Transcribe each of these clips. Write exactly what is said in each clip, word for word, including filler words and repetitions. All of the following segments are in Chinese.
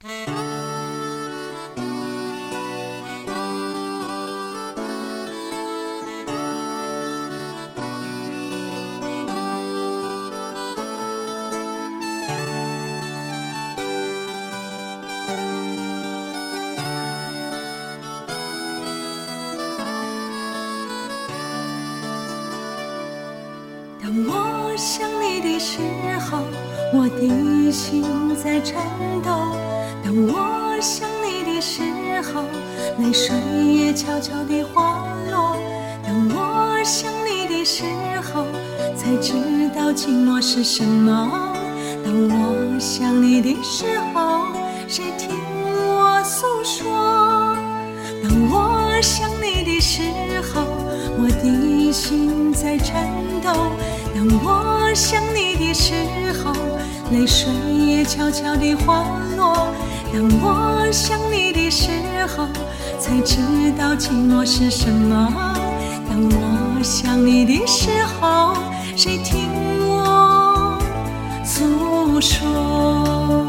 当我想你的时候，我的心在颤抖。当我想你的时候，泪水也悄悄地滑落。当我想你的时候，才知道寂寞是什么。当我想你的时候，谁听我诉说？当我想你的时候，我的心在颤抖。当我想你的时候，泪水也悄悄地滑落。当我想你的时候，才知道寂寞是什么。当我想你的时候，谁听我诉说？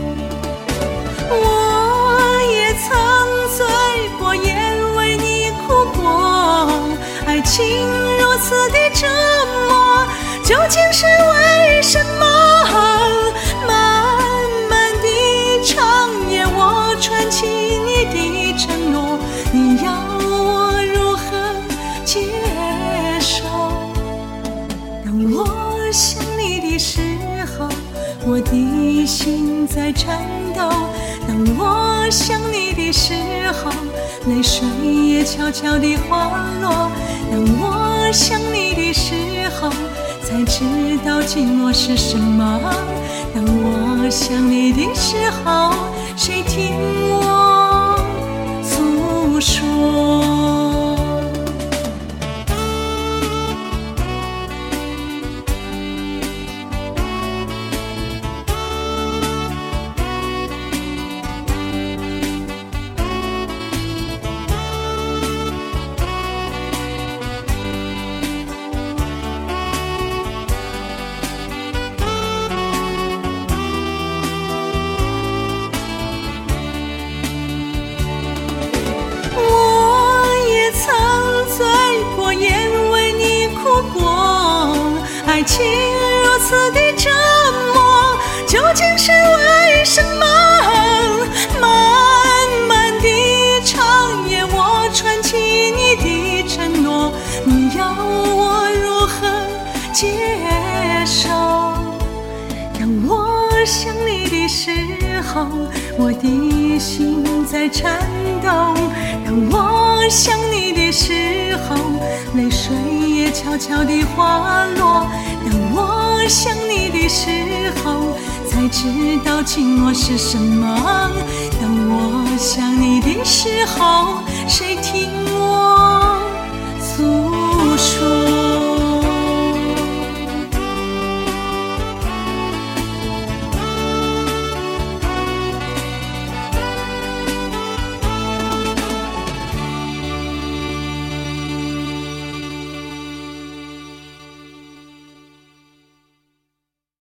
我也曾醉过，也为你哭过，爱情如此的折磨，究竟是为什么？漫漫的长夜，我串起你的承诺，你要我如何接受？当我想你的时候，我的心在颤抖。当我想你的时候，泪水也悄悄地滑落。当我想你的时候，才知道寂寞是什么。当我想你的时候，谁听我诉说？爱情如此的折磨，究竟是为什么？漫漫的长夜，我串起你的承诺，你要我如何接受？当我想你的时候，我的心在颤抖。当我想你的时候，泪水也悄悄地滑落。当我想你的时候，才知道寂寞是什么。当我想你的时候，谁听我